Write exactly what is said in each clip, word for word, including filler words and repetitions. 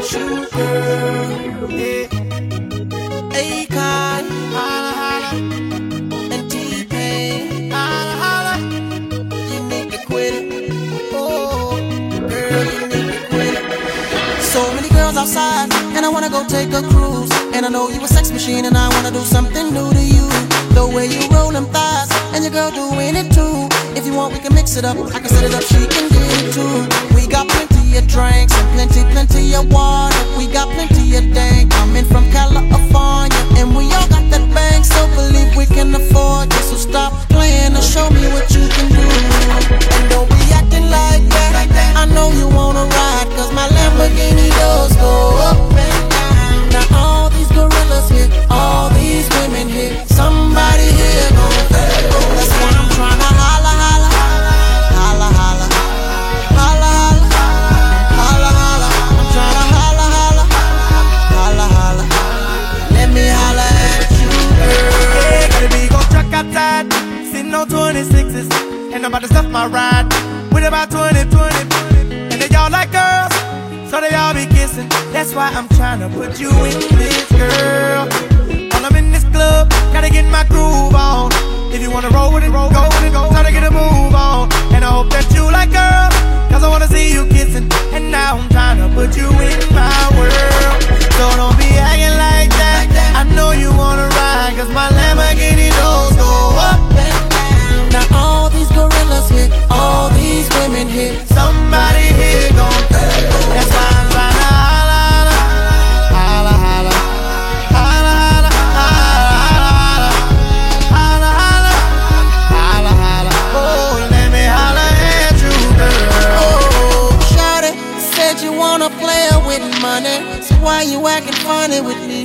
at you, girl. Yeah. Akon, holla, holla, and T-Pain, holla, holla. You need to quit it. Oh, girl, you need to quit it. So many girls outside, and I wanna go take a cruise. And I know you a sex machine, and I wanna do something new to you. The way you roll them thighs, and your girl doing it too. If you want, we can mix it up. I can set it up, she can get it too. We got plenty of drinks and plenty, plenty of water. We got plenty of dank coming from California, and we all got that bank, so believe we can afford it. So stop playing and show me what you can do. And don't be acting like that. I know you wanna ride, cause my Lamborghini doors go up and down. Now all these gorillas here, all these women here, somebody here gon' feel. That's why I'm tryna holla, holla, holla, holla, holla, holla, holla. I'm tryna holla, holla, holla, holla. Let me holla at you, girl. Yeah, baby, go truck outside, sitting on twenty-sixes, and I'm about to stuff my ride with about twenty, twenty, and they all like girls, so they all be kissing. That's why I'm tryna put you in this, girl. While I'm in this club, gotta get my groove on. If you wanna roll with it, roll, go with it, go. Time to get a move on. And I hope that you like girl, cause I wanna see you kissing. And now I'm tryna put you in my world. So don't be acting like that. I know you wanna ride, cause my Lamborghini doors go up and down. Now all these gorillas here, all these women here, somebody here gon' feel. That's why I'm tryna holla, holla, holla, holla, holla, holla, holla, holla, holla, holla. Oh, let me holla at you, girl. oh, shawty said you wanna play with money, so why you acting funny with me?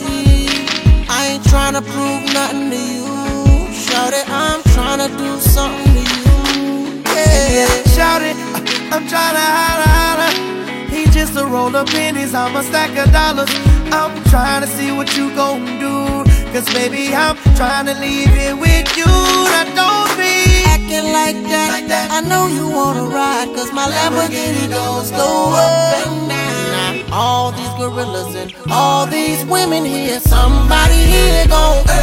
I ain't tryna prove nothing to you, shawty, I'm tryna do something to you, yeah. Shout it, I'm tryna holla, holla. He just a roll of pennies, I'm a stack of dollars. I'm tryna see what you gon' do, cause baby, I'm tryna leave it with you. Now don't be acting like that. like that. I know you wanna ride, cause my Lamborghini doors go up and down. All these gorillas and all these women here, somebody here gon'